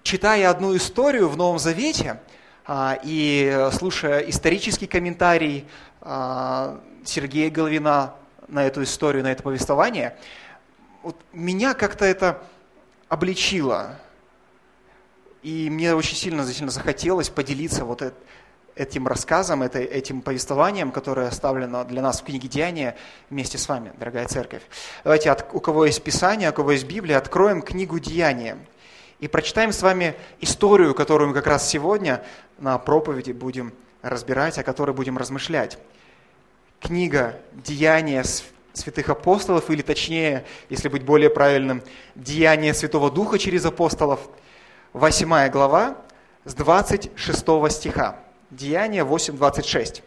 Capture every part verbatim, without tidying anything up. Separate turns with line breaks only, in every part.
читая одну историю в Новом Завете и слушая исторический комментарий Сергея Головина на эту историю, на это повествование, вот меня как-то это обличило. И мне очень сильно, сильно захотелось поделиться вот этим рассказом, этим повествованием, которое оставлено для нас в книге Деяния вместе с вами, дорогая церковь. Давайте, у кого есть Писание, у кого есть Библия, откроем книгу Деяния и прочитаем с вами историю, которую мы как раз сегодня на проповеди будем разбирать, о которой будем размышлять. Книга Деяния святых апостолов, или точнее, если быть более правильным, Деяния Святого Духа через апостолов, восьмая глава, с двадцать шестого стиха. Деяния восемь, двадцать шесть.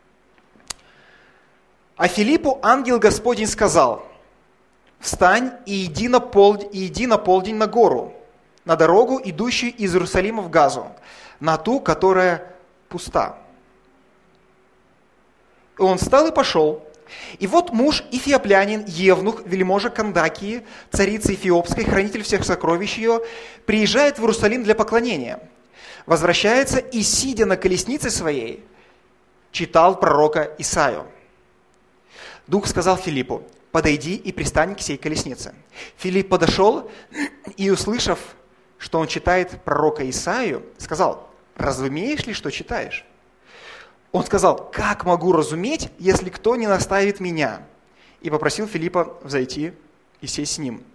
«А Филиппу ангел Господень сказал: встань и иди на, пол... и иди на полдень на гору, на дорогу, идущую из Иерусалима в Газу, на ту, которая пуста. И он встал и пошел. И вот муж эфиоплянин, евнух, вельможа Кандакии, царица Эфиопской, хранитель всех сокровищ ее, приезжает в Иерусалим для поклонения. Возвращается и, сидя на колеснице своей, читал пророка Исаию. Дух сказал Филиппу: подойди и пристань к сей колеснице. Филипп подошел и, услышав, что он читает пророка Исаию, сказал: разумеешь ли, что читаешь? Он сказал: как могу разуметь, если кто не наставит меня? И попросил Филиппа взойти и сесть с ним.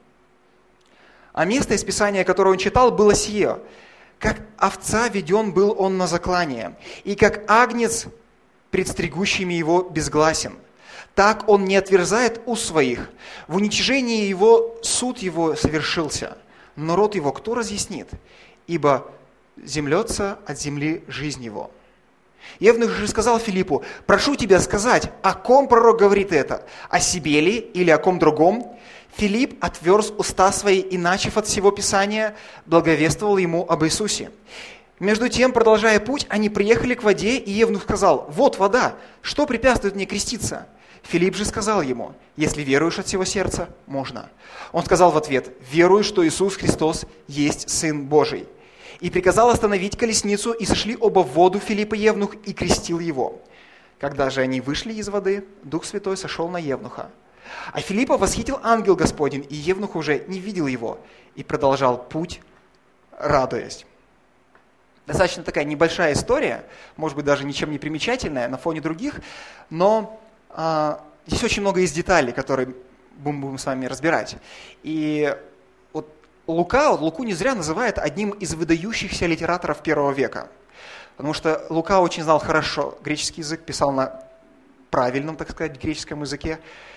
А место из Писания, которое он читал, было сие: как овца веден был он на заклание, и как агнец пред стригущими его безгласен. Так он не отверзает уст своих. В уничижении его суд его совершился, но род его кто разъяснит? Ибо землется от земли жизнь его». Евнух же сказал Филиппу: прошу тебя сказать, о ком пророк говорит это, о себе ли или о ком другом? Филипп отверз уста свои и, начав от всего Писания, благовествовал ему об Иисусе. Между тем, продолжая путь, они приехали к воде, и Евнух сказал: вот вода, что препятствует мне креститься? Филипп же сказал ему: если веруешь от всего сердца, можно. Он сказал в ответ: верую, что Иисус Христос есть Сын Божий. И приказал остановить колесницу, и сошли оба в воду, Филипп и Евнух, и крестил его. Когда же они вышли из воды, Дух Святой сошел на Евнуха. А Филиппа восхитил ангел Господень, и Евнух уже не видел его, и продолжал путь, радуясь. Достаточно такая небольшая история, может быть, даже ничем не примечательная на фоне других, но а, здесь очень много есть деталей, которые будем, будем с вами разбирать. И Лука, Луку не зря называют одним из выдающихся литераторов первого века, потому что Лука очень знал хорошо греческий язык, писал на правильном, так сказать, греческом языке,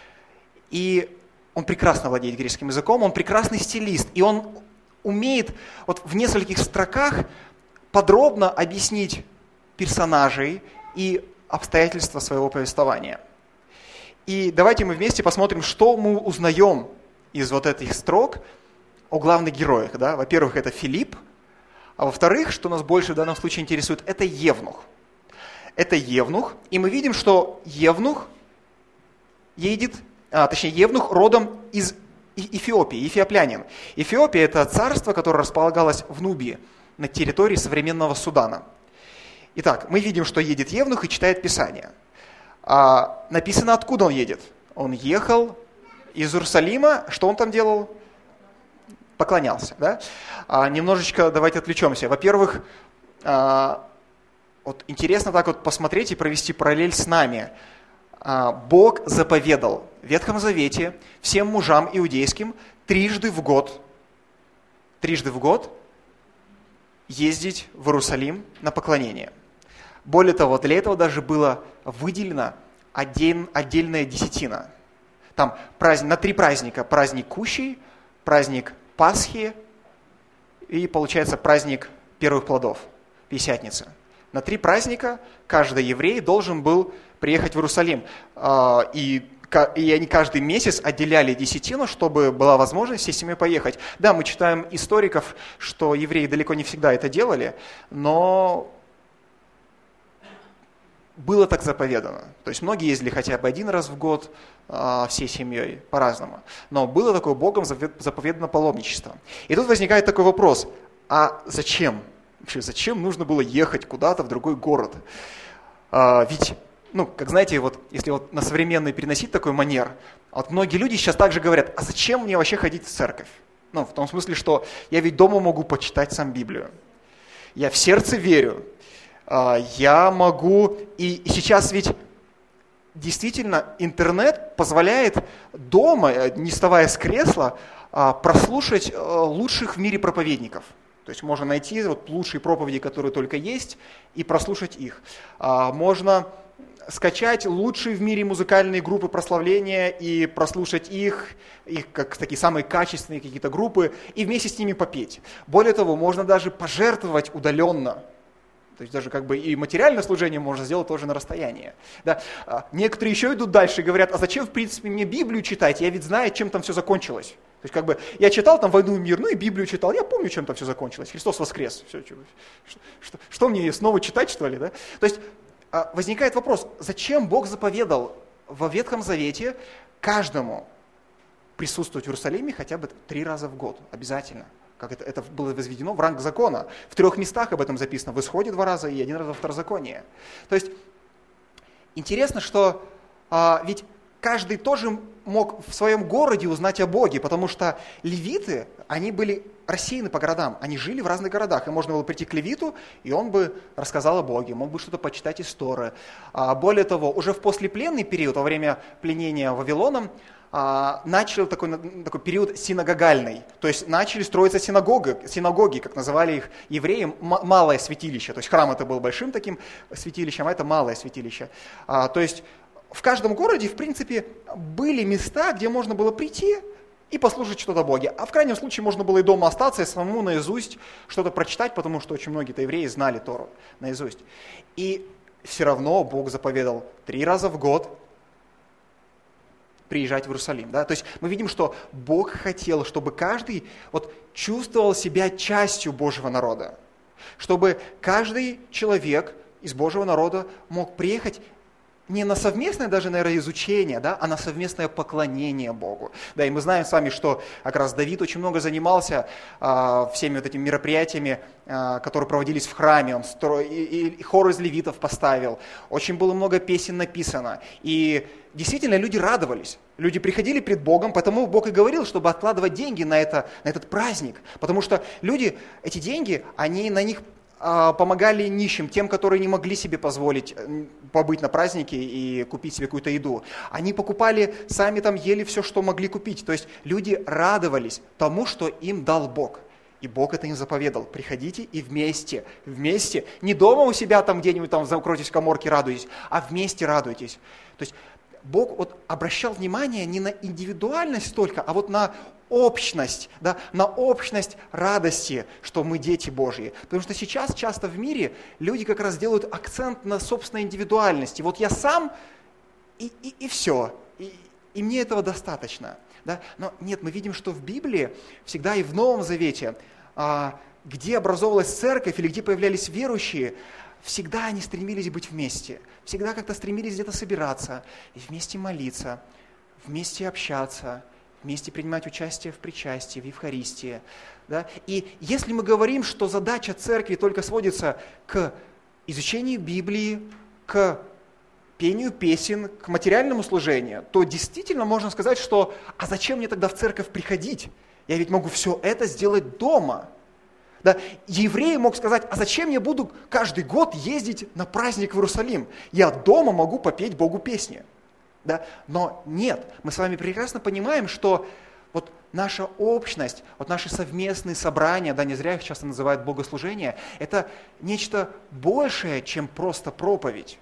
и он прекрасно владеет греческим языком, он прекрасный стилист, и он умеет вот в нескольких строках подробно объяснить персонажей и обстоятельства своего повествования. И давайте мы вместе посмотрим, что мы узнаем из вот этих строк о главных героях. Да? Во-первых, это Филипп, а во-вторых, что нас больше в данном случае интересует, это Евнух. Это Евнух, и мы видим, что Евнух едет, а, точнее, Евнух родом из Эфиопии, эфиоплянин. Эфиопия – это царство, которое располагалось в Нубии, на территории современного Судана. Итак, мы видим, что едет Евнух и читает Писание. А, написано, откуда он едет. Он ехал из Иерусалима, что он там делал? Поклонялся. Да? А, немножечко давайте отвлечемся. Во-первых, а, вот интересно так вот посмотреть и провести параллель с нами. А, Бог заповедал в Ветхом Завете всем мужам иудейским трижды в год, трижды в год ездить в Иерусалим на поклонение. Более того, для этого даже было выделено отдель, отдельная десятина. Там праздник, на три праздника. Праздник Кущей, праздник Пасхи и, получается, праздник первых плодов, Пятидесятницы. На три праздника каждый еврей должен был приехать в Иерусалим. И, и они каждый месяц отделяли десятину, чтобы была возможность всей семьей поехать. Да, мы читаем историков, что евреи далеко не всегда это делали, но было так заповедано. То есть многие ездили хотя бы один раз в год э, всей семьей, по-разному. Но было такое Богом заповедано паломничество. И тут возникает такой вопрос, а зачем? Вообще, зачем нужно было ехать куда-то в другой город? А, ведь, ну, как знаете, вот если вот на современный переносить такой манер, вот многие люди сейчас также говорят, а зачем мне вообще ходить в церковь? Ну, в том смысле, что я ведь дома могу почитать сам Библию. Я в сердце верю. А, я могу... И, и сейчас ведь действительно интернет позволяет дома, не вставая с кресла, а, прослушать а, лучших в мире проповедников. То есть можно найти вот лучшие проповеди, которые только есть, и прослушать их. А, можно скачать лучшие в мире музыкальные группы прославления и прослушать их, их как такие самые качественные какие-то группы, и вместе с ними попеть. Более того, можно даже пожертвовать удаленно. То есть даже как бы и материальное служение можно сделать тоже на расстоянии. Да. Некоторые еще идут дальше и говорят, а зачем в принципе мне Библию читать? Я ведь знаю, чем там все закончилось. То есть как бы я читал там «Войну и мир», ну и Библию читал, я помню, чем там все закончилось. Христос воскрес. Все, что, что, что мне ее снова читать, что ли? Да? То есть возникает вопрос, зачем Бог заповедал во Ветхом Завете каждому присутствовать в Иерусалиме хотя бы три раза в год, обязательно. Как это, это было возведено в ранг закона. В трех местах об этом записано, в Исходе два раза и один раз во Второзаконии. То есть интересно, что а, ведь каждый тоже мог в своем городе узнать о Боге, потому что левиты, они были рассеяны по городам, они жили в разных городах, и можно было прийти к левиту, и он бы рассказал о Боге, мог бы что-то почитать из Торы. А, более того, уже в послепленный период, во время пленения Вавилоном, начал такой, такой период синагогальный, то есть начали строиться синагоги, синагоги, как называли их евреи, малое святилище, то есть храм это был большим таким святилищем, а это малое святилище. А, то есть в каждом городе, в принципе, были места, где можно было прийти и послушать что-то о Боге, а в крайнем случае можно было и дома остаться, и самому наизусть что-то прочитать, потому что очень многие-то евреи знали Тору наизусть. И все равно Бог заповедал три раза в год приезжать в Иерусалим. Да? То есть мы видим, что Бог хотел, чтобы каждый вот, чувствовал себя частью Божьего народа. Чтобы каждый человек из Божьего народа мог приехать не на совместное даже, наверное, изучение, да, а на совместное поклонение Богу. Да, и мы знаем с вами, что как раз Давид очень много занимался а, всеми вот этими мероприятиями, а, которые проводились в храме. Он стро... и, и, и хор из левитов поставил. Очень было много песен написано. И действительно люди радовались. Люди приходили пред Богом, потому Бог и говорил, чтобы откладывать деньги на, это, на этот праздник. Потому что люди, эти деньги, они на них помогали нищим, тем, которые не могли себе позволить побыть на празднике и купить себе какую-то еду. Они покупали, сами там ели все, что могли купить. То есть люди радовались тому, что им дал Бог. И Бог это им заповедал. Приходите и вместе, вместе, не дома у себя там где-нибудь там закройтесь в каморке, радуйтесь, а вместе радуйтесь. То есть Бог вот обращал внимание не на индивидуальность только, а вот на общность, да, на общность радости, что мы дети Божьи. Потому что сейчас часто в мире люди как раз делают акцент на собственной индивидуальности. Вот я сам, и, и, и все, и, и мне этого достаточно. Да? Но нет, мы видим, что в Библии всегда и в Новом Завете, а, где образовалась церковь или где появлялись верующие, всегда они стремились быть вместе, всегда как-то стремились где-то собираться, и вместе молиться, вместе общаться, вместе принимать участие в причастии, в Евхаристии. Да? И если мы говорим, что задача церкви только сводится к изучению Библии, к пению песен, к материальному служению, то действительно можно сказать, что а зачем мне тогда в церковь приходить? Я ведь могу все это сделать дома. Да? Еврей мог сказать, а зачем я буду каждый год ездить на праздник в Иерусалим? Я дома могу попеть Богу песни. Да? Но нет, мы с вами прекрасно понимаем, что вот наша общность, вот наши совместные собрания, да, не зря их часто называют богослужение, это нечто большее, чем просто проповедь.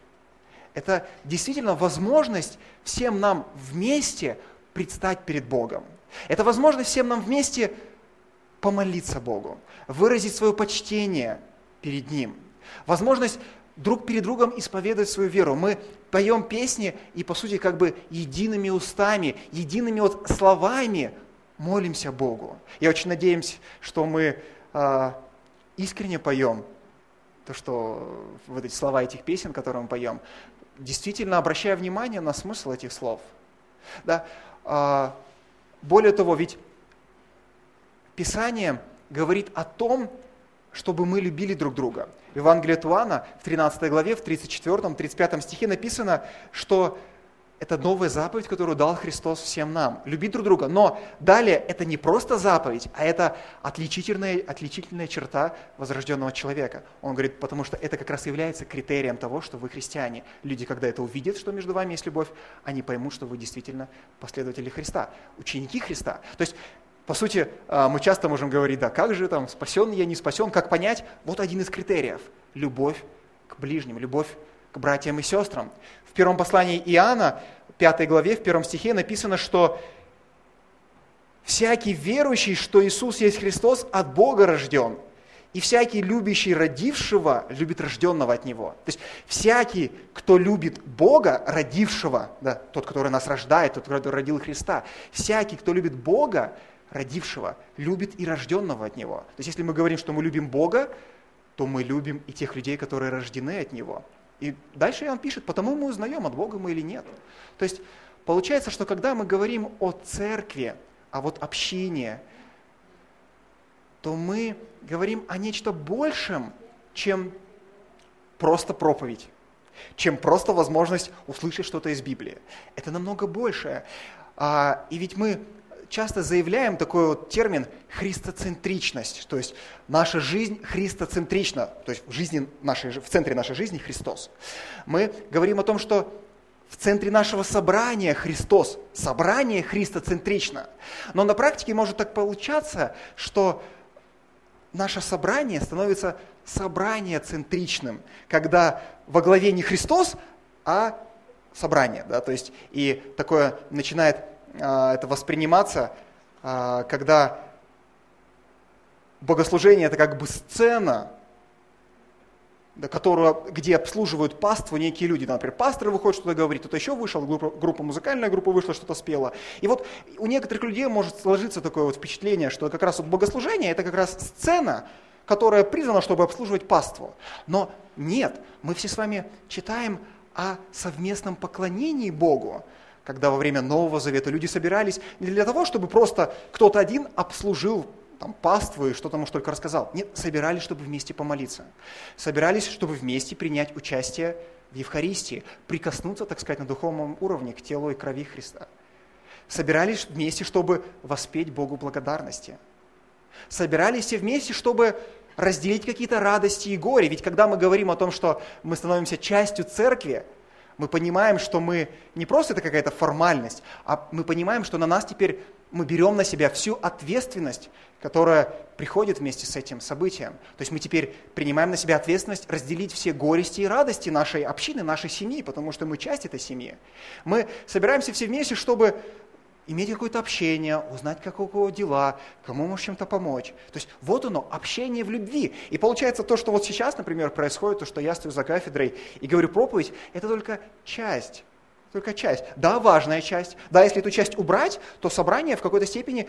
Это действительно возможность всем нам вместе предстать перед Богом. Это возможность всем нам вместе помолиться Богу, выразить свое почтение перед Ним. Возможность друг перед другом исповедовать свою веру. Мы поем песни и, по сути, как бы едиными устами, едиными вот словами молимся Богу. Я очень надеюсь, что мы э, искренне поем то, что вот эти слова этих песен, которые мы поем, действительно обращая внимание на смысл этих слов. Да? Э, более того, ведь Писание говорит о том, чтобы мы любили друг друга. В Евангелии от Иоанна в тринадцатой главе, в тридцать четвёртом тридцать пятом стихе написано, что это новая заповедь, которую дал Христос всем нам. Любить друг друга. Но далее это не просто заповедь, а это отличительная, отличительная черта возрожденного человека. Он говорит, потому что это как раз является критерием того, что вы христиане. Люди, когда это увидят, что между вами есть любовь, они поймут, что вы действительно последователи Христа, ученики Христа. То есть, по сути, мы часто можем говорить, да, как же там, спасен я, не спасен, как понять? Вот один из критериев. Любовь к ближним, любовь к братьям и сестрам. В первом послании Иоанна, пятой главе, в первом стихе написано, что «всякий верующий, что Иисус есть Христос, от Бога рожден, и всякий любящий родившего, любит рожденного от Него». То есть всякий, кто любит Бога, родившего, да, тот, который нас рождает, тот, который родил Христа, всякий, кто любит Бога, родившего, любит и рожденного от Него. То есть если мы говорим, что мы любим Бога, то мы любим и тех людей, которые рождены от Него. И дальше Иоанн пишет, потому мы узнаем, от Бога мы или нет. То есть получается, что когда мы говорим о церкви, о вот общине, то мы говорим о нечто большем, чем просто проповедь, чем просто возможность услышать что-то из Библии. Это намного большее. И ведь мы часто заявляем такой вот термин христоцентричность, то есть наша жизнь христоцентрична, то есть в, жизни нашей, в центре нашей жизни Христос. Мы говорим о том, что в центре нашего собрания Христос, собрание христоцентрично. Но на практике может так получаться, что наше собрание становится собрание-центричным, когда во главе не Христос, а собрание. Да? То есть и такое начинает это восприниматься, когда богослужение это как бы сцена, которую, где обслуживают паству некие люди. Например, пастор выходит, что-то говорит, кто-то еще вышел, группа, группа музыкальная группа вышла, что-то спела. И вот у некоторых людей может сложиться такое вот впечатление, что как раз вот богослужение это как раз сцена, которая призвана, чтобы обслуживать паству. Но нет, мы все с вами читаем о совместном поклонении Богу, когда во время Нового Завета люди собирались не для того, чтобы просто кто-то один обслужил там, паству и что-то, может, только рассказал. Нет, собирались, чтобы вместе помолиться. Собирались, чтобы вместе принять участие в Евхаристии, прикоснуться, так сказать, на духовном уровне к телу и крови Христа. Собирались вместе, чтобы воспеть Богу благодарности. Собирались все вместе, чтобы разделить какие-то радости и горе. Ведь когда мы говорим о том, что мы становимся частью церкви, мы понимаем, что мы не просто это какая-то формальность, а мы понимаем, что на нас теперь мы берем на себя всю ответственность, которая приходит вместе с этим событием. То есть мы теперь принимаем на себя ответственность разделить все горести и радости нашей общины, нашей семьи, потому что мы часть этой семьи. Мы собираемся все вместе, чтобы иметь какое-то общение, узнать, как у кого дела, кому можешь чем-то помочь. То есть вот оно, общение в любви. И получается то, что вот сейчас, например, происходит, то, что я стою за кафедрой и говорю проповедь, это только часть. Только часть. Да, важная часть. Да, если эту часть убрать, то собрание в какой-то степени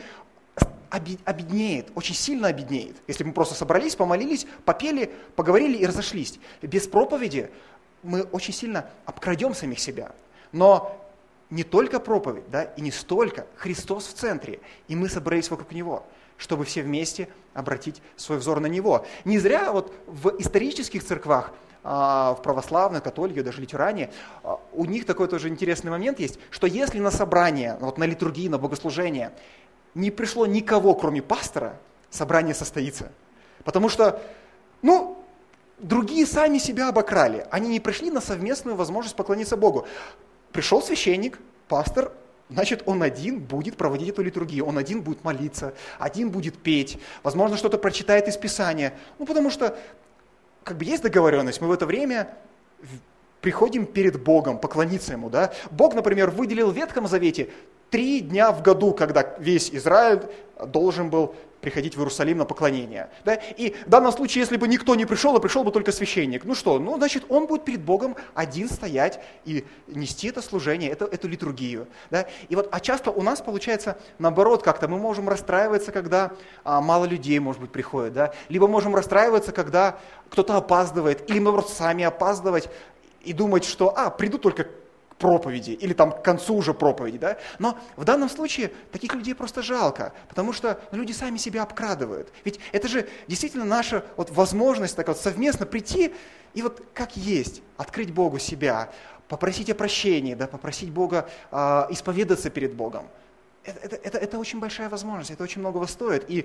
обеднеет, очень сильно обеднеет. Если мы просто собрались, помолились, попели, поговорили и разошлись. Без проповеди мы очень сильно обкрадем самих себя. Но не только проповедь, да, и не столько. Христос в центре, и мы собрались вокруг Него, чтобы все вместе обратить свой взор на Него. Не зря вот в исторических церквах, в православной, католике, даже лютеране, у них такой тоже интересный момент есть, что если на собрание, вот на литургии, на богослужение не пришло никого, кроме пастора, собрание состоится. Потому что, ну, другие сами себя обокрали. Они не пришли на совместную возможность поклониться Богу. Пришел священник, пастор, значит, он один будет проводить эту литургию, он один будет молиться, один будет петь, возможно, что-то прочитает из Писания. Ну, потому что, как бы есть договоренность, мы в это время приходим перед Богом, поклониться Ему, да. Бог, например, выделил в Ветхом Завете три дня в году, когда весь Израиль должен был приходить в Иерусалим на поклонение. Да? И в данном случае, если бы никто не пришел, а пришел бы только священник, ну что, ну значит, он будет перед Богом один стоять и нести это служение, это, эту литургию. Да? И вот, а часто у нас получается наоборот как-то, мы можем расстраиваться, когда а, мало людей, может быть, приходит, да? Либо можем расстраиваться, когда кто-то опаздывает, или наоборот сами опаздывать и думать, что, а, приду только проповеди или там к концу уже проповеди, да? Но в данном случае таких людей просто жалко, потому что ну, люди сами себя обкрадывают. Ведь это же действительно наша вот возможность так вот совместно прийти и вот как есть открыть Богу себя, попросить о прощении, да, попросить Бога э, исповедаться перед Богом. Это, это, это, это очень большая возможность, это очень многого стоит. И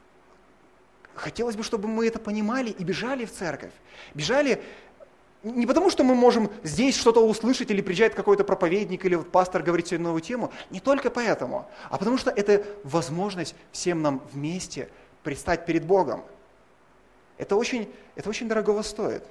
хотелось бы, чтобы мы это понимали и бежали в церковь. Бежали не потому, что мы можем здесь что-то услышать, или приезжает какой-то проповедник, или вот пастор говорит сегодня новую тему. Не только поэтому, а потому что это возможность всем нам вместе предстать перед Богом. Это очень, это очень дорогого стоит.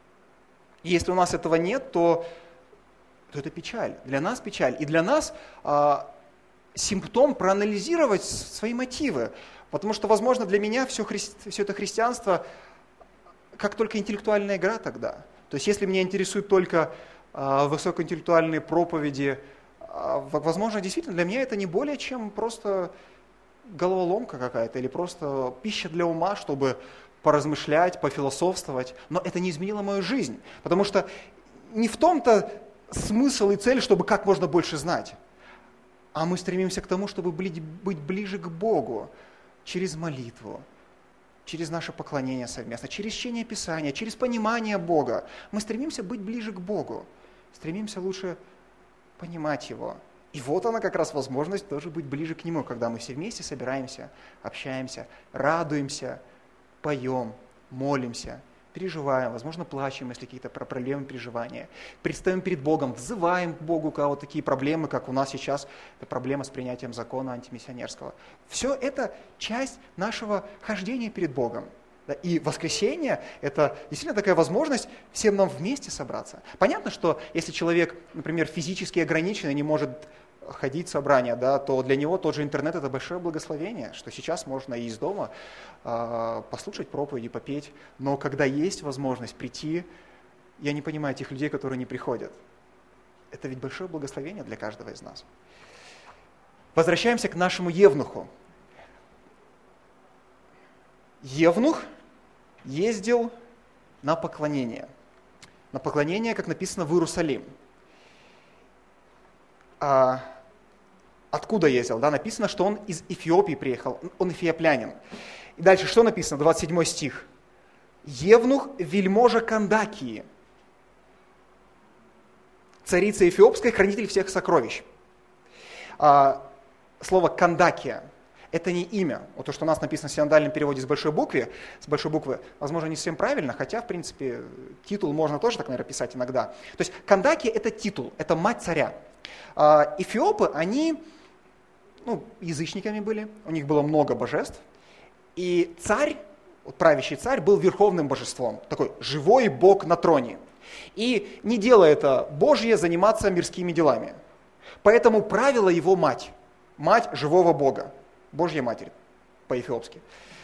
И если у нас этого нет, то, то это печаль. Для нас печаль. И для нас а, симптом проанализировать свои мотивы. Потому что, возможно, для меня все, хри... все это христианство как только интеллектуальная игра тогда. То есть если меня интересуют только э, высокоинтеллектуальные проповеди, э, возможно, действительно для меня это не более чем просто головоломка какая-то или просто пища для ума, чтобы поразмышлять, пофилософствовать. Но это не изменило мою жизнь, потому что не в том-то смысл и цель, чтобы как можно больше знать, а мы стремимся к тому, чтобы быть ближе к Богу через молитву, через наше поклонение совместно, через чтение Писания, через понимание Бога. Мы стремимся быть ближе к Богу, стремимся лучше понимать Его. И вот она как раз возможность тоже быть ближе к Нему, когда мы все вместе собираемся, общаемся, радуемся, поем, молимся, переживаем, возможно, плачем, если какие-то проблемы, переживания. Предстаем перед Богом, взываем к Богу, у кого такие проблемы, как у нас сейчас, это проблема с принятием закона антимиссионерского. Все это часть нашего хождения перед Богом. И воскресенье – это действительно такая возможность всем нам вместе собраться. Понятно, что если человек, например, физически ограничен и не может ходить в собрания, да, то для него тот же интернет – это большое благословение, что сейчас можно и из дома э, послушать проповеди, попеть. Но когда есть возможность прийти, я не понимаю тех людей, которые не приходят. Это ведь большое благословение для каждого из нас. Возвращаемся к нашему евнуху. Евнух ездил на поклонение. На поклонение, как написано, в Иерусалим. А откуда ездил? Да, написано, что он из Эфиопии приехал, он эфиоплянин. И дальше что написано? двадцать седьмой стих. Евнух вельможа Кандакии, царица Эфиопская, хранитель всех сокровищ. А, слово Кандакия – это не имя. Вот то, что у нас написано в синодальном переводе с большой буквы, с большой буквы, возможно, не совсем правильно, хотя, в принципе, титул можно тоже так, наверное, писать иногда. То есть Кандакия – это титул, это мать царя. А, эфиопы, они ну, язычниками были, у них было много божеств, и царь, вот правящий царь, был верховным божеством, такой живой бог на троне. И не дело это Божье заниматься мирскими делами. Поэтому правила его мать, мать живого бога, Божья Матерь по-эфиопски.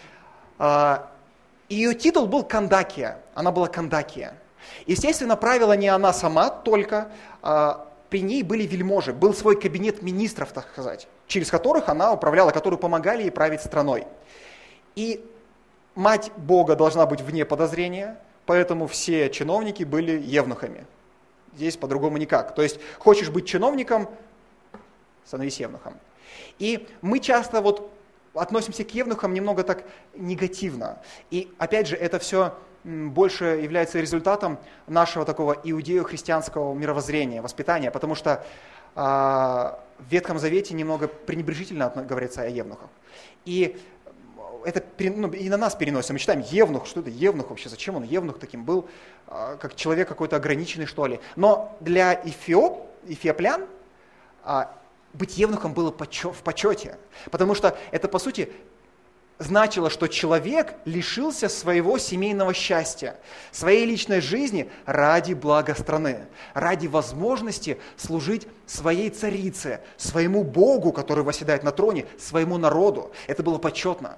Ее титул был Кандакия, она была Кандакия. Естественно, правила не она сама только, а при ней были вельможи, был свой кабинет министров, так сказать, через которых она управляла, которые помогали ей править страной. И мать Бога должна быть вне подозрения, поэтому все чиновники были евнухами. Здесь по-другому никак. То есть, хочешь быть чиновником, становись евнухом. И мы часто вот относимся к евнухам немного так негативно. И опять же, это все больше является результатом нашего такого иудео-христианского мировоззрения, воспитания, потому что э, в Ветхом Завете немного пренебрежительно говорится о евнухах. И это ну, и на нас переносим. Мы читаем евнух, что это евнух вообще, зачем он евнух таким был, э, как человек какой-то ограниченный, что ли. Но для эфиоп, эфиоплян э, быть евнухом было в почете, потому что это, по сути, значило, что человек лишился своего семейного счастья, своей личной жизни ради блага страны, ради возможности служить своей царице, своему Богу, который восседает на троне, своему народу. Это было почетно.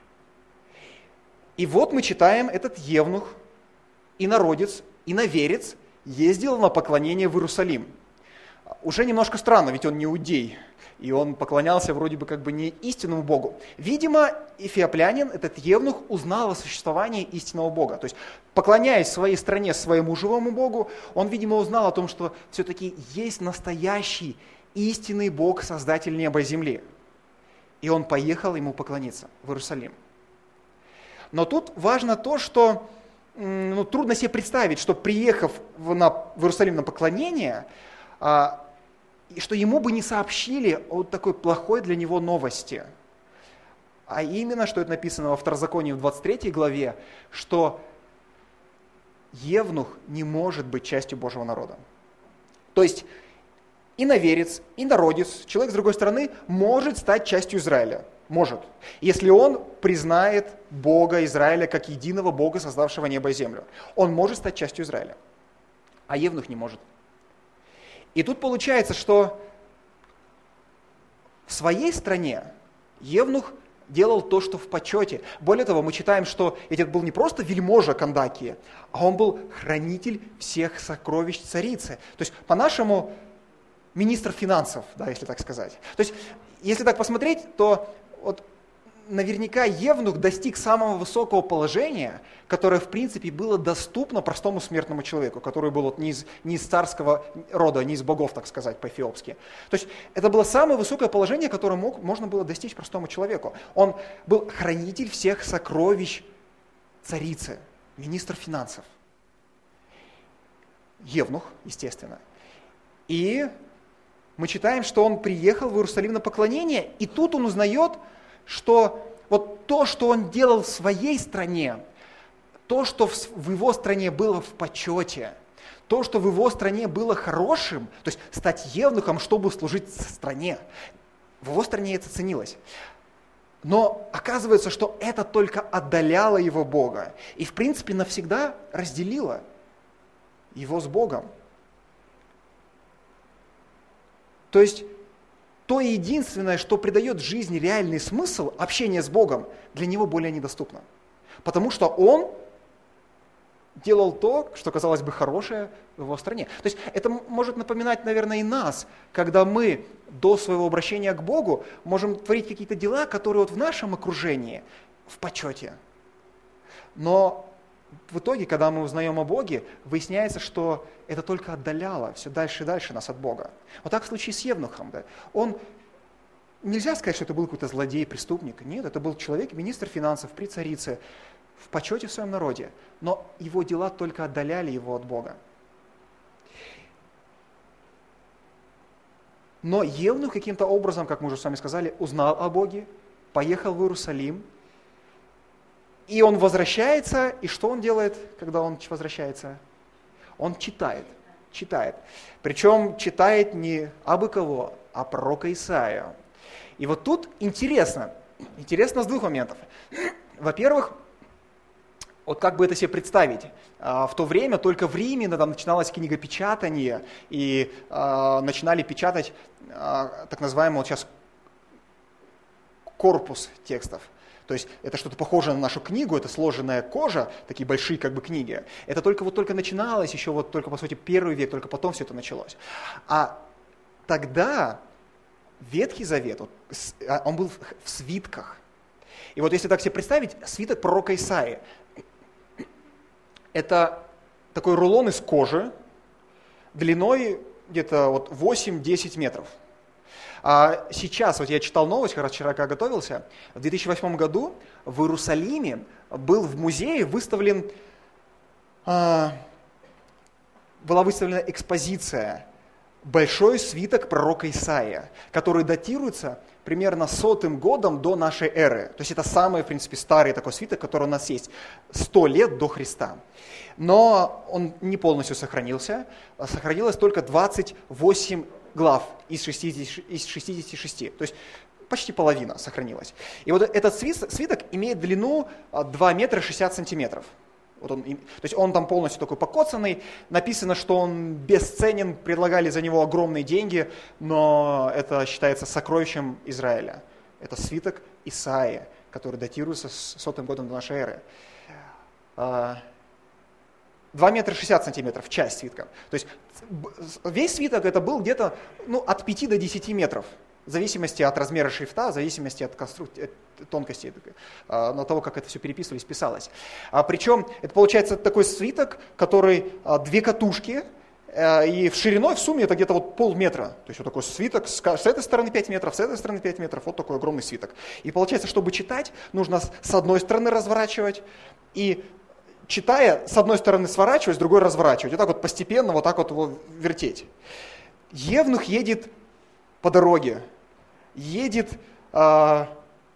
И вот мы читаем, этот евнух, инородец, иноверец, ездил на поклонение в Иерусалим. уже немножко странно, ведь он не иудей, и он поклонялся вроде бы как бы не истинному Богу. Видимо, эфиоплянин, этот евнух, узнал о существовании истинного Бога. То есть, поклоняясь своей стране, своему живому Богу, он, видимо, узнал о том, что все-таки есть настоящий истинный Бог, Создатель неба и земли. И он поехал ему поклониться в Иерусалим. Но тут важно то, что ну, трудно себе представить, что приехав в, на, в Иерусалим на поклонение, а, и что ему бы не сообщили о такой плохой для него новости. А именно, что это написано во Второзаконии в двадцать третьей главе, что евнух не может быть частью Божьего народа. То есть иноверец, инородец, человек с другой стороны может стать частью Израиля. Может. Если он признает Бога Израиля как единого Бога, создавшего небо и землю. Он может стать частью Израиля. А евнух не может. И тут получается, что в своей стране евнух делал то, что в почете. Более того, мы читаем, что этот был не просто вельможа Кандакии, а он был хранитель всех сокровищ царицы. То есть, по-нашему, министр финансов, да, если так сказать. То есть, если так посмотреть, то вот наверняка евнух достиг самого высокого положения, которое, в принципе, было доступно простому смертному человеку, который был вот не, из, не из царского рода, не из богов, так сказать, по-эфиопски. То есть это было самое высокое положение, которое мог, можно было достичь простому человеку. Он был хранитель всех сокровищ царицы, министр финансов. Евнух, естественно. И мы читаем, что он приехал в Иерусалим на поклонение, и тут он узнает, что вот то, что он делал в своей стране, то, что в его стране было в почете, то, что в его стране было хорошим, то есть стать евнухом, чтобы служить стране, в его стране это ценилось. Но оказывается, что это только отдаляло его Бога и, в принципе, навсегда разделило его с Богом. То есть то единственное, что придает жизни реальный смысл, общение с Богом, для него более недоступно. Потому что он делал то, что казалось бы хорошее в его стране. То есть это может напоминать, наверное, и нас, когда мы до своего обращения к Богу можем творить какие-то дела, которые вот в нашем окружении в почете. Но в итоге, когда мы узнаем о Боге, выясняется, что это только отдаляло все дальше и дальше нас от Бога. Вот так в случае с евнухом. Да? Он, нельзя сказать, что это был какой-то злодей, преступник. Нет, это был человек, министр финансов при царице, в почете в своем народе. Но его дела только отдаляли его от Бога. Но евнух каким-то образом, как мы уже с вами сказали, узнал о Боге, поехал в Иерусалим, и он возвращается, и что он делает, когда он возвращается? Он читает, читает. Причем читает не абы кого, а пророка Исаию. И вот тут интересно, интересно с двух моментов. Во-первых, вот как бы это себе представить? В то время только в Риме там начиналось книгопечатание, и э, начинали печатать э, так называемый вот сейчас корпус текстов. То есть это что-то похожее на нашу книгу, это сложенная кожа, такие большие как бы книги. Это только вот только начиналось, еще вот только по сути первый век, только потом все это началось. А тогда Ветхий Завет, он был в свитках. И вот если так себе представить, свиток пророка Исаии, это такой рулон из кожи, длиной где-то вот восемь-десять метров. А сейчас, вот я читал новость, как раз вчера, когда готовился, в две тысячи восьмом году в Иерусалиме был в музее выставлен, а, была выставлена экспозиция «Большой свиток пророка Исаия», который датируется примерно сотым годом до нашей эры. То есть это самый, в принципе, старый такой свиток, который у нас есть, сто лет до Христа. Но он не полностью сохранился, сохранилось только двадцать восемь глав из шестидесяти, из шестидесяти шести, то есть почти половина сохранилась. И вот этот свиток имеет длину два метра шестьдесят сантиметров. Вот он, то есть он там полностью такой покоцанный, написано, что он бесценен, предлагали за него огромные деньги, но это считается сокровищем Израиля. Это свиток Исаии, который датируется с сотым годом до нашей эры. два метра шестьдесят сантиметров, часть свитка. То есть весь свиток это был где-то ну, от пяти до десяти метров. В зависимости от размера шрифта, в зависимости от конструкции, тонкости, от того, как это все переписывалось, писалось. А, причем это получается такой свиток, который а, две катушки, а, и в шириной в сумме это где-то вот полметра. То есть вот такой свиток, с, с этой стороны пять метров, с этой стороны пять метров, вот такой огромный свиток. И получается, чтобы читать, нужно с одной стороны разворачивать, и читая, с одной стороны сворачивать, с другой разворачивать. И так вот постепенно вот так вот его вертеть. Евнух едет по дороге, едет а,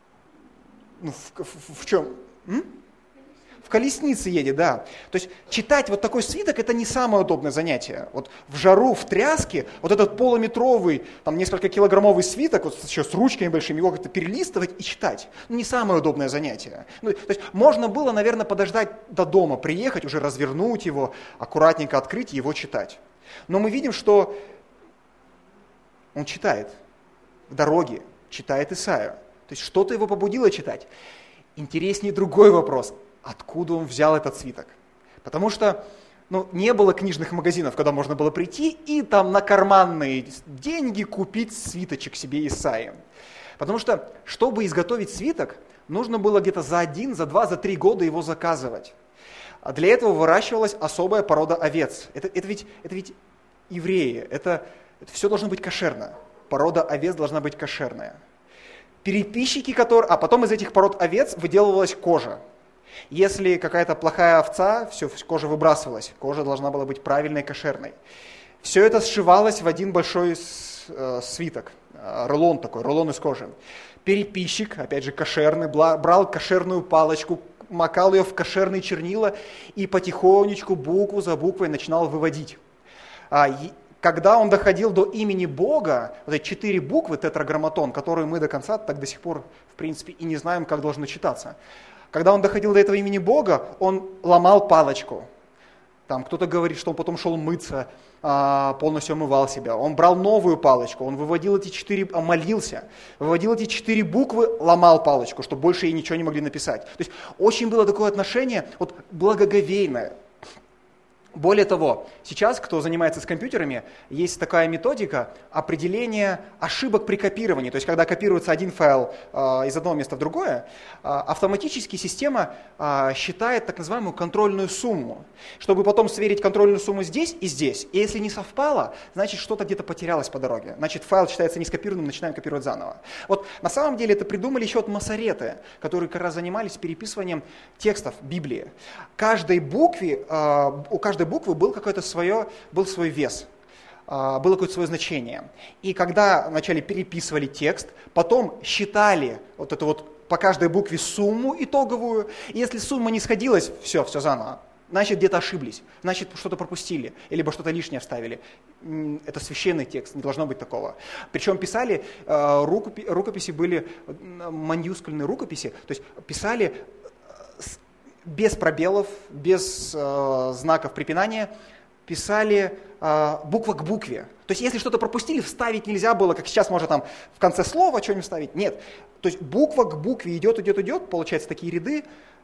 ну, в, в, в чем? М? В колеснице едет, да. То есть читать вот такой свиток это не самое удобное занятие. Вот в жару, в тряске, вот этот полуметровый, там несколько килограммовый свиток, вот еще с ручками большими, его как-то перелистывать и читать. Ну, не самое удобное занятие. Ну, то есть можно было, наверное, подождать до дома, приехать, уже развернуть его, аккуратненько открыть и его читать. Но мы видим, что он читает в дороге, читает Исаию. То есть что-то его побудило читать. Интереснее другой вопрос. Откуда он взял этот свиток? Потому что ну, не было книжных магазинов, куда можно было прийти и там на карманные деньги купить свиточек себе Исаии. Потому что, чтобы изготовить свиток, нужно было где-то за один, за два, за три года его заказывать. А для этого выращивалась особая порода овец. Это, это, ведь, это ведь евреи, это, это все должно быть кошерно. Порода овец должна быть кошерная. Переписчики, которые... А потом из этих пород овец выделывалась кожа. Если какая-то плохая овца, все, кожа выбрасывалась. Кожа должна была быть правильной, кошерной. Все это сшивалось в один большой э, свиток. Рулон такой, рулон из кожи. Переписчик, опять же кошерный, брал кошерную палочку, макал ее в кошерные чернила и потихонечку, букву за буквой начинал выводить. Когда он доходил до имени Бога, вот эти четыре буквы, тетраграмматон, которые мы до конца так до сих пор, в принципе, и не знаем, как должны читаться. Когда он доходил до этого имени Бога, он ломал палочку. Там кто-то говорит, что он потом шел мыться, полностью омывал себя. Он брал новую палочку, он выводил эти четыре, молился, выводил эти четыре буквы, ломал палочку, чтобы больше ей ничего не могли написать. То есть очень было такое отношение вот, благоговейное. Более того, сейчас, кто занимается с компьютерами, есть такая методика определения ошибок при копировании. То есть, когда копируется один файл э, из одного места в другое, э, автоматически система э, считает так называемую контрольную сумму, чтобы потом сверить контрольную сумму здесь и здесь. И если не совпало, значит, что-то где-то потерялось по дороге. Значит, файл считается не скопированным, начинаем копировать заново. Вот на самом деле это придумали еще от масореты, которые как раз занимались переписыванием текстов Библии. Каждой букве, э, у каждой буквы был какой-то свое, был свой вес, было какое-то свое значение. И когда вначале переписывали текст, потом считали вот эту вот по каждой букве сумму итоговую, и если сумма не сходилась, все, все заново. Значит, где-то ошиблись, значит, что-то пропустили, либо что-то лишнее вставили. Это священный текст, не должно быть такого. Причем писали, рукописи были манускульные рукописи, то есть писали без пробелов, без э, знаков препинания, писали э, буква к букве. То есть если что-то пропустили, вставить нельзя было, как сейчас можно там в конце слова что-нибудь вставить. Нет. То есть буква к букве идет, идет, идет, получается такие ряды.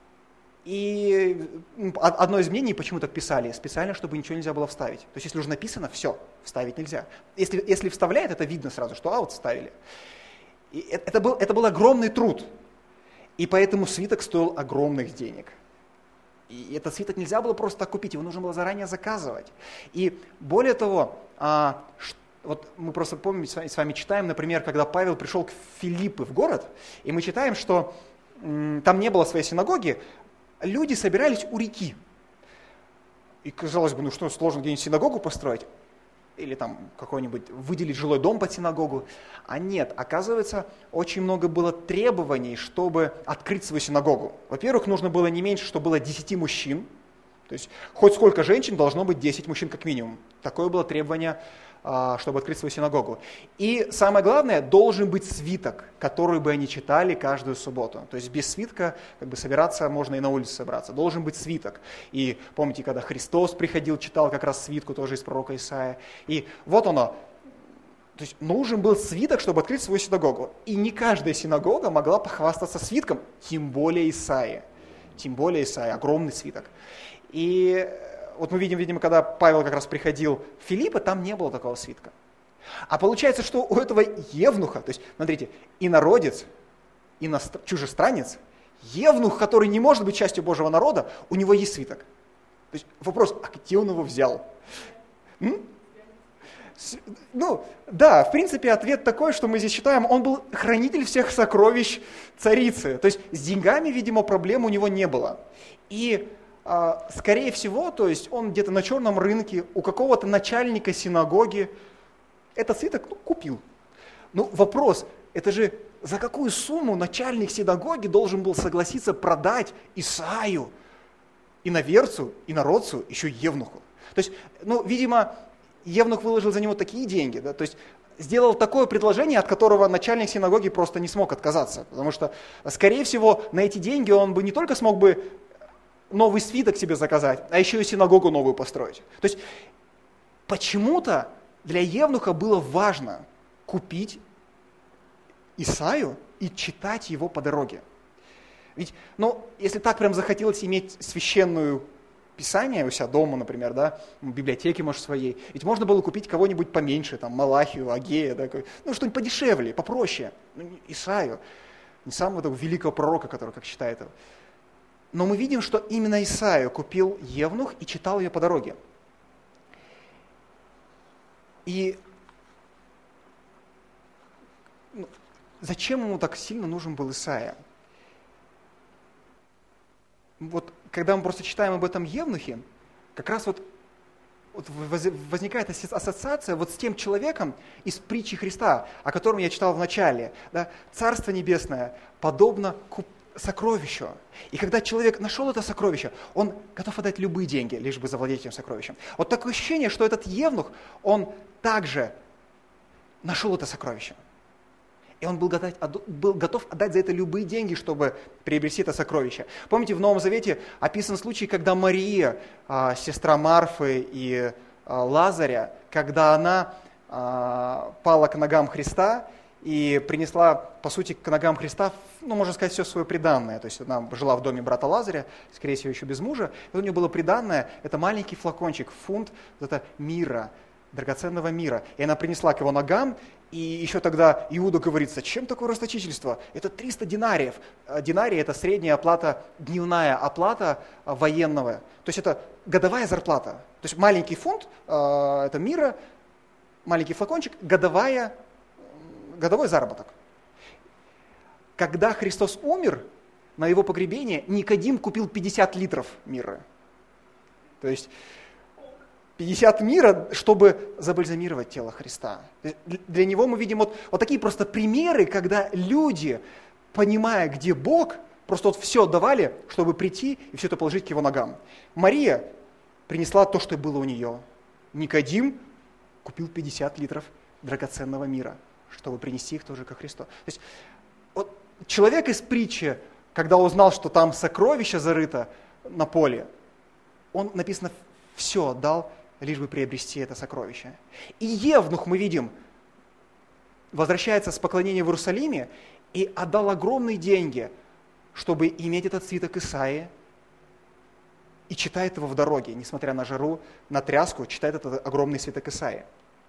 И одно из мнений, почему так писали, специально, чтобы ничего нельзя было вставить. То есть если уже написано, все, вставить нельзя. Если, если вставляет, это видно сразу, что а, вот вставили. И это, это, был, это был огромный труд. И поэтому свиток стоил огромных денег. И этот свиток нельзя было просто так купить, его нужно было заранее заказывать. И более того, а, ш, вот мы просто помним, с вами, с вами читаем, например, когда Павел пришел к Филиппы в город, и мы читаем, что м, там не было своей синагоги, люди собирались у реки. И казалось бы, ну что, сложно где-нибудь синагогу построить? Или там какой-нибудь выделить жилой дом под синагогу. А нет, оказывается, очень много было требований, чтобы открыть свою синагогу. Во-первых, нужно было не меньше, чтобы было десять мужчин. То есть хоть сколько женщин, должно быть десять мужчин как минимум. Такое было требование, чтобы открыть свою синагогу. И самое главное, должен быть свиток, который бы они читали каждую субботу. То есть без свитка как бы собираться можно и на улице собраться. Должен быть свиток. И помните, когда Христос приходил, читал как раз свитку тоже из пророка Исаия. И вот оно. То есть нужен был свиток, чтобы открыть свою синагогу. И не каждая синагога могла похвастаться свитком, тем более Исаия. Тем более Исаия, огромный свиток. И вот мы видим, видимо, когда Павел как раз приходил в Филиппы, там не было такого свитка. А получается, что у этого евнуха, то есть, смотрите, инородец, иностр... чужестранец, евнух, который не может быть частью Божьего народа, у него есть свиток. То есть вопрос, а где он его взял? М? Ну, да, в принципе, ответ такой, что мы здесь читаем, он был хранитель всех сокровищ царицы. То есть с деньгами, видимо, проблем у него не было. И, э, скорее всего, то есть он где-то на черном рынке у какого-то начальника синагоги этот свиток ну, купил. Ну, вопрос, это же за какую сумму начальник синагоги должен был согласиться продать Исаию, иноверцу, инородцу, еще евнуху? То есть, ну, видимо, евнух выложил за него такие деньги, да, то есть сделал такое предложение, от которого начальник синагоги просто не смог отказаться, потому что, скорее всего, на эти деньги он бы не только смог бы новый свиток себе заказать, а еще и синагогу новую построить. То есть почему-то для евнуха было важно купить Исаию и читать его по дороге. Ведь, ну, если так прям захотелось иметь священную Писание у себя дома, например, да, в библиотеке, может, своей, ведь можно было купить кого-нибудь поменьше, там, Малахию, Агея, да, ну, что-нибудь подешевле, попроще, ну, Исаию, не самого этого великого пророка, который, как считает его. Но мы видим, что именно Исаию купил евнух и читал ее по дороге. И ну, зачем ему так сильно нужен был Исаия? Вот когда мы просто читаем об этом евнухе, как раз вот, вот возникает ассоциация вот с тем человеком из притчи Христа, о котором я читал в начале. Да? Царство небесное подобно сокровищу. И когда человек нашел это сокровище, он готов отдать любые деньги, лишь бы завладеть этим сокровищем. Вот такое ощущение, что этот евнух, он также нашел это сокровище. И он был готов, был готов отдать за это любые деньги, чтобы приобрести это сокровище. Помните, в Новом Завете описан случай, когда Мария, сестра Марфы и Лазаря, когда она пала к ногам Христа и принесла, по сути, к ногам Христа, ну, можно сказать, все свое приданное. То есть она жила в доме брата Лазаря, скорее всего, еще без мужа. И у нее было приданное, это маленький флакончик, фунт вот это мира, драгоценного мира. И она принесла к его ногам, и еще тогда Иуда говорит, зачем такое расточительство? Это триста динариев. Динарий – это средняя оплата, дневная оплата военного. То есть это годовая зарплата. То есть маленький фунт – это мира, маленький флакончик, годовая, годовой заработок. Когда Христос умер, на его погребение Никодим купил пятьдесят литров мира. То есть пятьдесят мира, чтобы забальзамировать тело Христа. Для него мы видим вот, вот такие просто примеры, когда люди, понимая, где Бог, просто вот все давали, чтобы прийти и все это положить к его ногам. Мария принесла то, что было у нее. Никодим купил пятьдесят литров драгоценного мира, чтобы принести их тоже ко Христу. То есть вот человек из притчи, когда узнал, что там сокровище зарыто на поле, он, написано, все отдал, лишь бы приобрести это сокровище. И евнух, мы видим, возвращается с поклонения в Иерусалиме и отдал огромные деньги, чтобы иметь этот свиток Исаии, и читает его в дороге, несмотря на жару, на тряску, читает этот огромный свиток Исаии.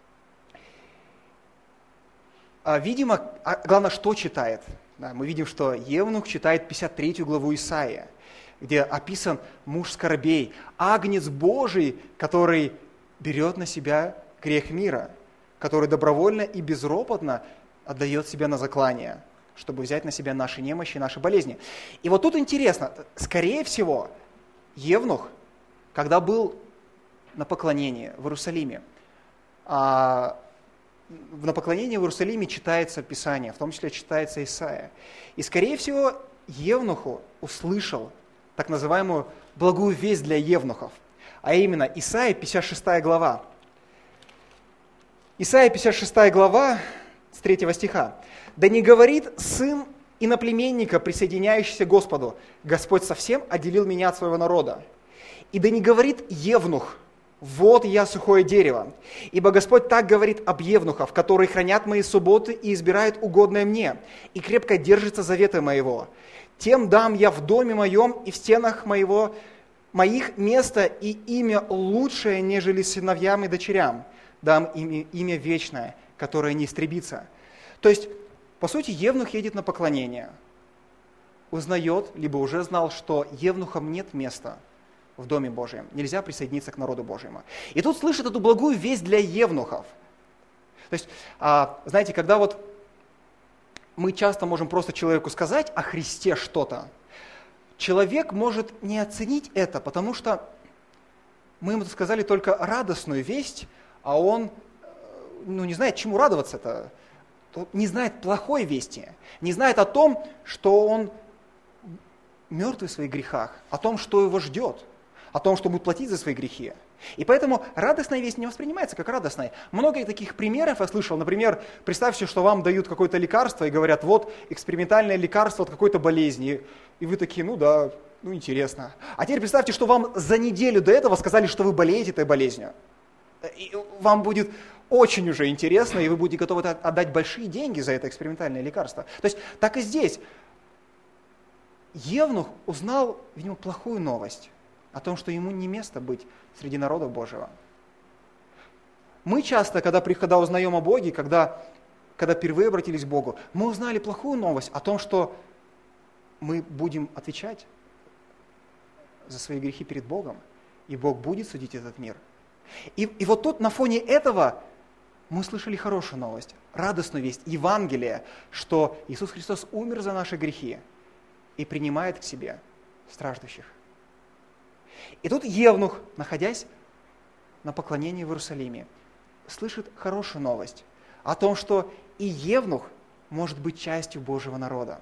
А, видимо, а главное, что читает? Да, мы видим, что евнух читает пятьдесят третью главу Исаии, где описан муж скорбей, агнец Божий, который берет на себя грех мира, который добровольно и безропотно отдает себя на заклание, чтобы взять на себя наши немощи и наши болезни. И вот тут интересно, скорее всего, евнух, когда был на поклонении в Иерусалиме, а на поклонении в Иерусалиме читается Писание, в том числе читается Исаия. И, скорее всего, евнуху услышал так называемую благую весть для евнухов, а именно Исаия пятьдесят шестая глава. Исаия пятьдесят шестая глава с третьего стиха. «Да не говорит сын иноплеменника, присоединяющийся к Господу, Господь совсем отделил меня от своего народа. И да не говорит евнух, вот я сухое дерево. Ибо Господь так говорит об евнухах, которые хранят мои субботы и избирают угодное мне, и крепко держатся завета моего. Тем дам я в доме моем и в стенах моего моих место и имя лучшее, нежели сыновьям и дочерям. Дам им имя вечное, которое не истребится». То есть, по сути, евнух едет на поклонение, узнает, либо уже знал, что евнухам нет места в Доме Божьем, нельзя присоединиться к народу Божьему. И тут слышит эту благую весть для евнухов. То есть, знаете, когда вот мы часто можем просто человеку сказать о Христе что-то, человек может не оценить это, потому что мы ему сказали только радостную весть, а он ну, не знает, чему радоваться-то, не знает плохой вести, не знает о том, что он мертвый в своих грехах, о том, что его ждет, о том, что будет платить за свои грехи. И поэтому радостная весть не воспринимается как радостная. Много таких примеров я слышал. Например, представьте, что вам дают какое-то лекарство и говорят, вот экспериментальное лекарство от какой-то болезни. И вы такие, ну да, ну интересно. А теперь представьте, что вам за неделю до этого сказали, что вы болеете этой болезнью. И вам будет очень уже интересно, и вы будете готовы отдать большие деньги за это экспериментальное лекарство. То есть так и здесь. Евнух узнал, видимо, плохую новость о том, что ему не место быть среди народа Божьего. Мы часто, когда, когда узнаем о Боге, когда, когда впервые обратились к Богу, мы узнали плохую новость о том, что мы будем отвечать за свои грехи перед Богом, и Бог будет судить этот мир. И, и вот тут на фоне этого мы слышали хорошую новость, радостную весть, Евангелие, что Иисус Христос умер за наши грехи и принимает к себе страждущих. И тут евнух, находясь на поклонении в Иерусалиме, слышит хорошую новость о том, что и евнух может быть частью Божьего народа.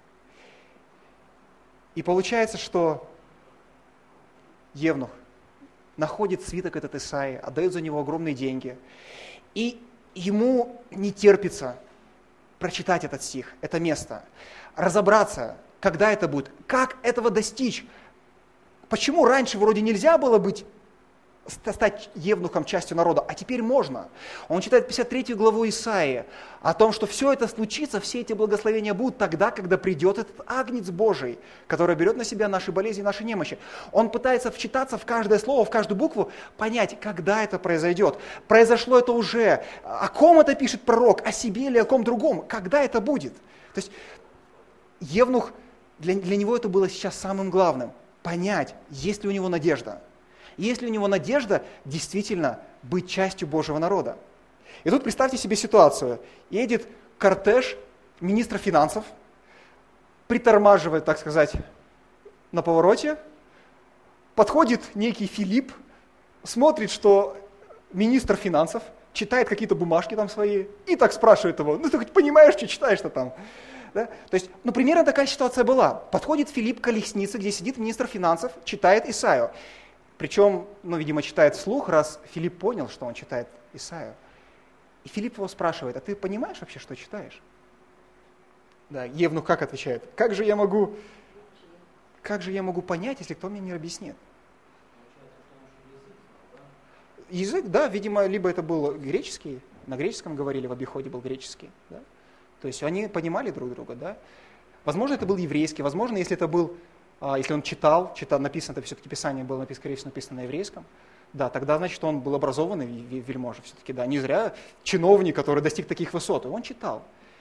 И получается, что евнух находит свиток этот Исаии, отдает за него огромные деньги, и ему не терпится прочитать этот стих, это место, разобраться, когда это будет, как этого достичь. Почему раньше вроде нельзя было быть, стать евнухом, частью народа, а теперь можно? Он читает пятьдесят третью главу Исаии о том, что все это случится, все эти благословения будут тогда, когда придет этот Агнец Божий, который берет на себя наши болезни, наши немощи. Он пытается вчитаться в каждое слово, в каждую букву, понять, когда это произойдет. Произошло это уже. О ком это пишет пророк? О себе или о ком другом? Когда это будет? То есть евнух, для, для него это было сейчас самым главным. Понять, есть ли у него надежда. Есть ли у него надежда действительно быть частью Божьего народа. И тут представьте себе ситуацию. Едет кортеж министра финансов, притормаживает, так сказать, на повороте, подходит некий Филипп, смотрит, что министр финансов читает какие-то бумажки там свои, и так спрашивает его, ну ты хоть понимаешь, что читаешь-то там? Да? То есть, ну, примерно такая ситуация была. Подходит Филипп к колеснице, где сидит министр финансов, читает Исаию. Причем, ну, видимо, читает вслух, раз Филипп понял, что он читает Исаию. И Филипп его спрашивает, а ты понимаешь вообще, что читаешь? Да, евнух как отвечает? Как же я могу, как же я могу понять, если кто мне не объяснит? Язык, да, видимо, либо это был греческий, на греческом говорили, в обиходе был греческий, да? То есть они понимали друг друга, да? Возможно, это был еврейский, возможно, если это был, если он читал, читал, написано, это все-таки Писание было написано, скорее всего, написано на еврейском, да, тогда, значит, он был образованный вельможа все-таки, да, не зря чиновник, который достиг таких высот, он читал.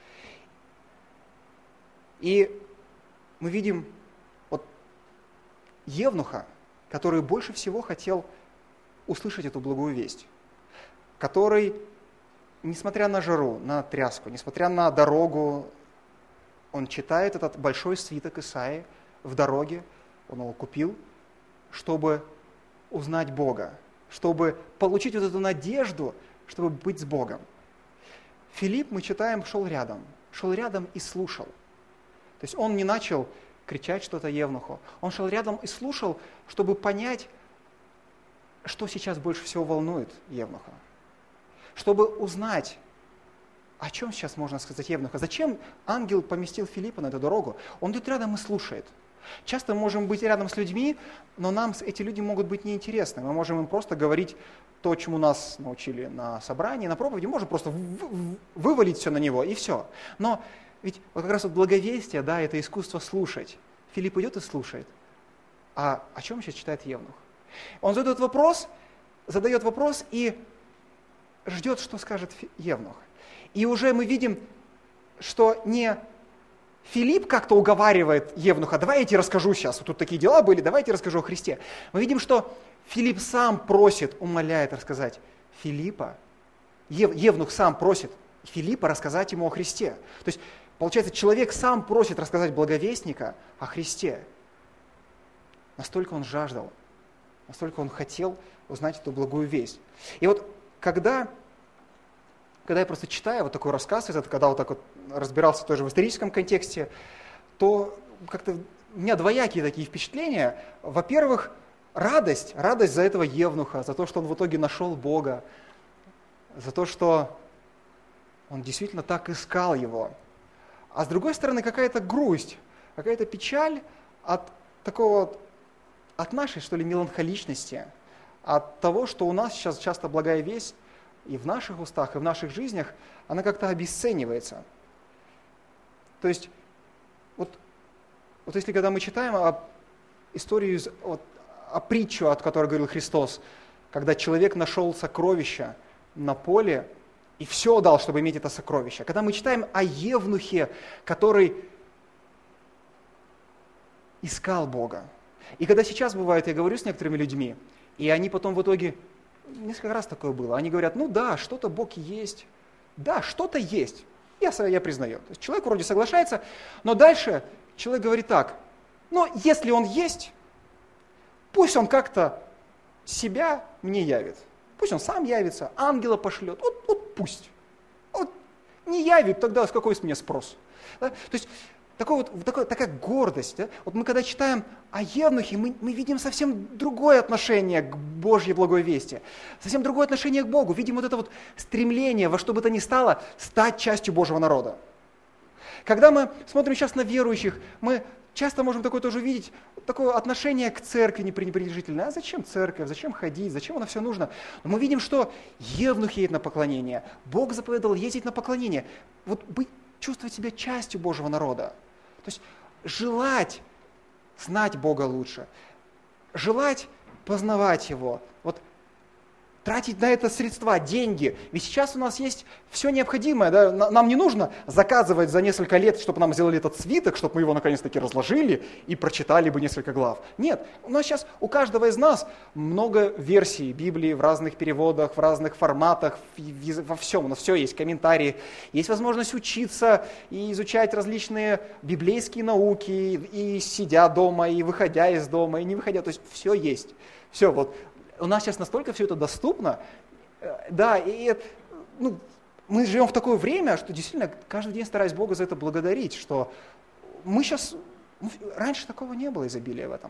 И мы видим вот евнуха, который больше всего хотел услышать эту благую весть, который, несмотря на жару, на тряску, несмотря на дорогу, он читает этот большой свиток Исаии в дороге, он его купил, чтобы узнать Бога, чтобы получить вот эту надежду, чтобы быть с Богом. Филипп, мы читаем, шел рядом, шел рядом и слушал. То есть он не начал кричать что-то евнуху, он шел рядом и слушал, чтобы понять, что сейчас больше всего волнует евнуха. Чтобы узнать, о чем сейчас можно сказать евнуха. Зачем ангел поместил Филиппа на эту дорогу? Он идет рядом и слушает. Часто мы можем быть рядом с людьми, но нам эти люди могут быть неинтересны. Мы можем им просто говорить то, чему нас научили на собрании, на проповеди, можем просто вывалить все на него, и все. Но ведь вот как раз вот благовестие, да, это искусство слушать. Филипп идет и слушает. а о чем сейчас читает евнух? Он задает вопрос, задает вопрос и ждет, что скажет евнух. И уже мы видим, что не Филипп как-то уговаривает евнуха, давай я тебе расскажу сейчас, вот тут такие дела были, давай я тебе расскажу о Христе. Мы видим, что Филипп сам просит, умоляет рассказать Филиппа, Ев, евнух сам просит Филиппа рассказать ему о Христе. То есть, получается, человек сам просит рассказать благовестника о Христе. Настолько он жаждал, настолько он хотел узнать эту благую весть. И вот когда, когда я просто читаю вот такой рассказ, этот, когда вот так вот разбирался тоже в историческом контексте, то как-то у меня двоякие такие впечатления. Во-первых, радость, радость за этого евнуха, за то, что он в итоге нашел Бога, за то, что он действительно так искал его. А с другой стороны, какая-то грусть, какая-то печаль от такого, от нашей, что ли, меланхоличности, от того, что у нас сейчас часто благая весть и в наших устах, и в наших жизнях, она как-то обесценивается. То есть, вот, вот если когда мы читаем о историю, вот, о притчу, от которой говорил Христос, когда человек нашел сокровища на поле и все дал, чтобы иметь это сокровище. Когда мы читаем о евнухе, который искал Бога. И когда сейчас бывает, я говорю с некоторыми людьми, и они потом в итоге, несколько раз такое было, они говорят, ну да, что-то Бог есть, да, что-то есть, я, я признаю. То есть человек вроде соглашается, но дальше человек говорит так, ну если он есть, пусть он как-то себя мне явит. Пусть он сам явится, ангела пошлет, вот, вот пусть. Вот не явит, тогда с какой с меня спрос? Да? То есть такой вот, такой, такая гордость. Да? Вот мы когда читаем о евнухе, мы, мы видим совсем другое отношение к Божьей благой вести, совсем другое отношение к Богу. Видим вот это вот стремление во что бы то ни стало стать частью Божьего народа. Когда мы смотрим сейчас на верующих, мы часто можем такое тоже увидеть, такое отношение к церкви непренебрежительное. А зачем церковь, зачем ходить, зачем оно все нужно? Но мы видим, что евнух едет на поклонение. Бог заповедовал ездить на поклонение. Вот быть, чувствовать себя частью Божьего народа. То есть желать знать Бога лучше, желать познавать Его. Вот тратить на это средства, деньги. Ведь сейчас у нас есть все необходимое. Да? Нам не нужно заказывать за несколько лет, чтобы нам сделали этот свиток, чтобы мы его наконец-таки разложили и прочитали бы несколько глав. Нет, у нас сейчас у каждого из нас много версий Библии в разных переводах, в разных форматах, во всем. У нас все есть, комментарии. Есть возможность учиться и изучать различные библейские науки, и сидя дома, и выходя из дома, и не выходя. То есть все есть. Все, вот. У нас сейчас настолько все это доступно, да, и ну, мы живем в такое время, что действительно каждый день стараюсь Бога за это благодарить, что мы сейчас, ну, раньше такого не было изобилия в этом.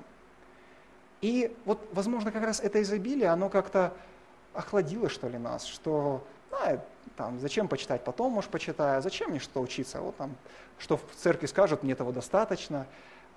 И вот, возможно, как раз это изобилие, оно как-то охладило, что ли, нас, что, а, там, зачем почитать, потом, может, почитаю, зачем мне что учиться, вот там, что в церкви скажут, мне этого достаточно.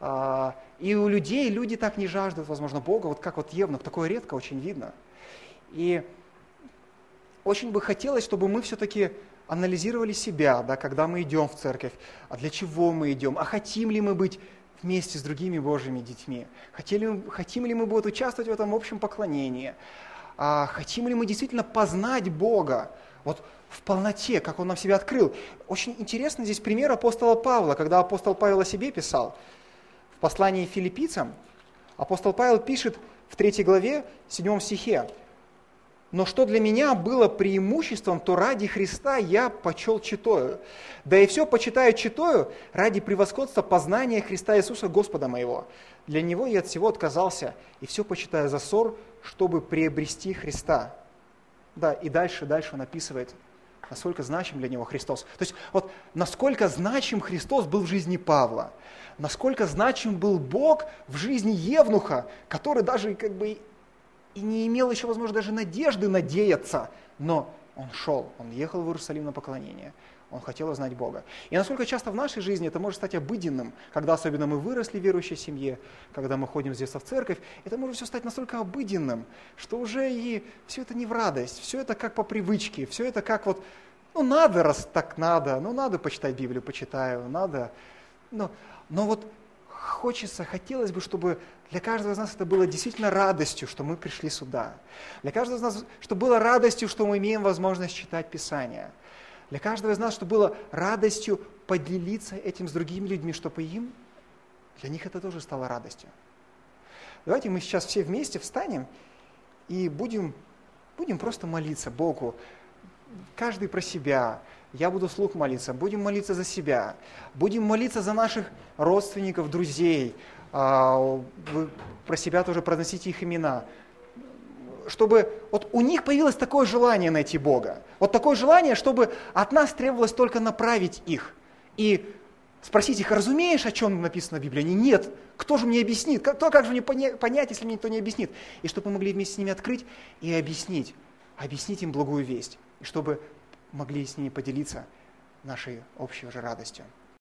И у людей, люди так не жаждут, возможно, Бога, вот как вот евнух, такое редко очень видно. И очень бы хотелось, чтобы мы все-таки анализировали себя, да, когда мы идем в церковь, а для чего мы идем, а хотим ли мы быть вместе с другими Божьими детьми, хотим, хотим ли мы вот участвовать в этом общем поклонении, а хотим ли мы действительно познать Бога, вот в полноте, как Он нам себя открыл. Очень интересный здесь пример апостола Павла, когда апостол Павел о себе писал. В послании филиппийцам апостол Павел пишет в третьей главе, седьмом стихе: «Но что для меня было преимуществом, то ради Христа я почел читаю. Да и все почитаю читаю ради превосходства познания Христа Иисуса Господа моего. Для Него я от всего отказался, и все почитаю за ссор, чтобы приобрести Христа». Да, и дальше, дальше он описывает, насколько значим для него Христос. То есть вот насколько значим Христос был в жизни Павла, насколько значим был Бог в жизни евнуха, который даже как бы и не имел еще, возможно, даже надежды надеяться, но он шел, он ехал в Иерусалим на поклонение, он хотел узнать Бога. И насколько часто в нашей жизни это может стать обыденным, когда особенно мы выросли в верующей семье, когда мы ходим с детства в церковь, это может все стать настолько обыденным, что уже и все это не в радость, все это как по привычке, все это как вот, ну надо, раз так надо, ну надо почитать Библию, почитаю, надо. Но, но вот хочется, хотелось бы, чтобы для каждого из нас это было действительно радостью, что мы пришли сюда. Для каждого из нас, чтобы было радостью, что мы имеем возможность читать Писание. Для каждого из нас, чтобы было радостью поделиться этим с другими людьми, чтобы им, для них это тоже стало радостью. Давайте мы сейчас все вместе встанем и будем, будем просто молиться Богу. Каждый про себя. Я буду вслух молиться. Будем молиться за себя. Будем молиться за наших родственников, друзей. Вы про себя тоже произносите их имена. Чтобы вот у них появилось такое желание найти Бога. Вот такое желание, чтобы от нас требовалось только направить их. И спросить их: разумеешь, о чем написано в Библии? Они: нет. Кто же мне объяснит? Кто, как же мне понять, если мне никто не объяснит? И чтобы мы могли вместе с ними открыть и объяснить. Объяснить им благую весть. И чтобы могли с ними поделиться нашей общей уже радостью.